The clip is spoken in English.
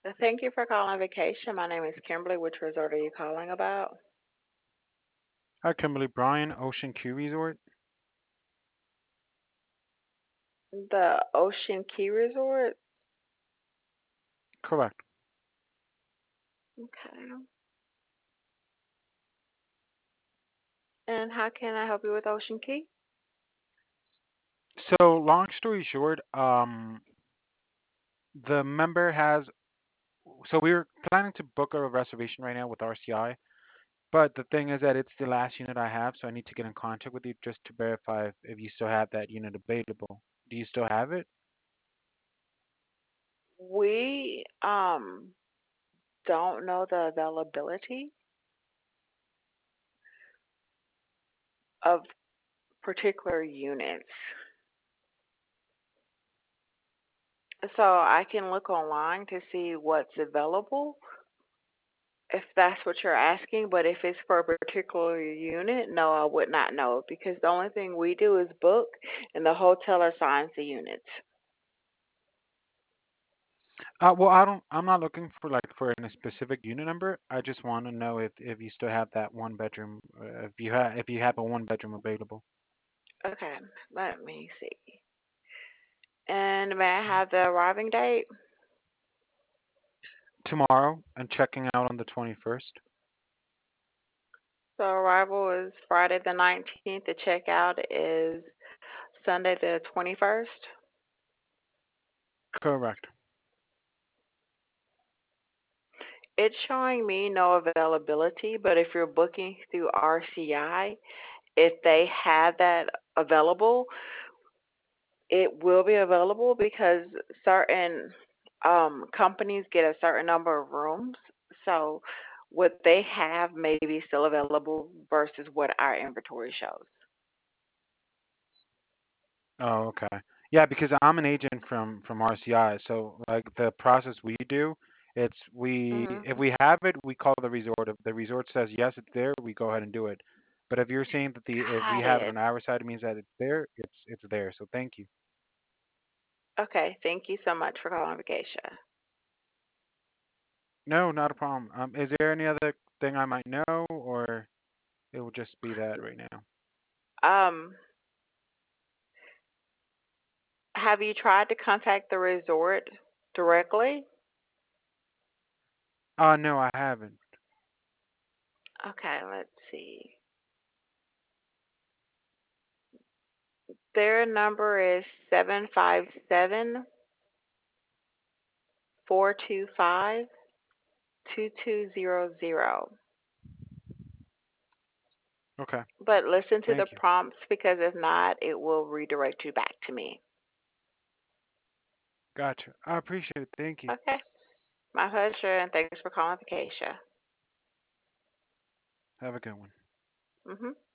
Thank you for calling vacation. My name is Kimberly. Which resort are you calling about? Hi, Kimberly Bryan, Ocean Key Resort. The Ocean Key Resort. Correct. Okay. And how can I help you with Ocean Key? So, long story short, the member has. So we're planning to book a reservation right now with RCI, but the thing is that it's the last unit I have, so I need to get in contact with you just to verify if you still have that unit available. Do you still have it? We don't know the availability of particular units. So I can look online to see what's available if that's what you're asking, but if it's for a particular unit, no, I would not know because the only thing we do is book and the hotel assigns the units. Well, I don't. I'm not looking for a specific unit number. I just want to know if you still have that one bedroom. If you have a one bedroom available Okay, let me see. And may I have the arriving date? tomorrow and checking out on the 21st. So arrival is Friday the 19th. The checkout is Sunday the 21st. Correct. It's showing me no availability, but if you're booking through RCI, if they have that available, it will be available because certain companies get a certain number of rooms. So what they have may be still available versus what our inventory shows. Oh, okay. Yeah, because I'm an agent from RCI, so like the process we do, it's we if Hmm. we have it, we call the resort. If the resort says yes, it's there, we go ahead and do it. But if you're saying that the if we Got have it it. on our side, it means that it's there. It's there. So thank you. Okay, thank you so much for calling Vacation. No, not a problem. Is there any other thing I might know, or it will just be that right now? Um, have you tried to contact the resort directly? No, I haven't. Okay, let's see. Their number is 757-425-2200. Okay, But listen to the thank you. prompts because if not, it will redirect you back to me. Gotcha. I appreciate it. Thank you. Okay, my pleasure, and thanks for calling Vacation. Have a good one. Mhm.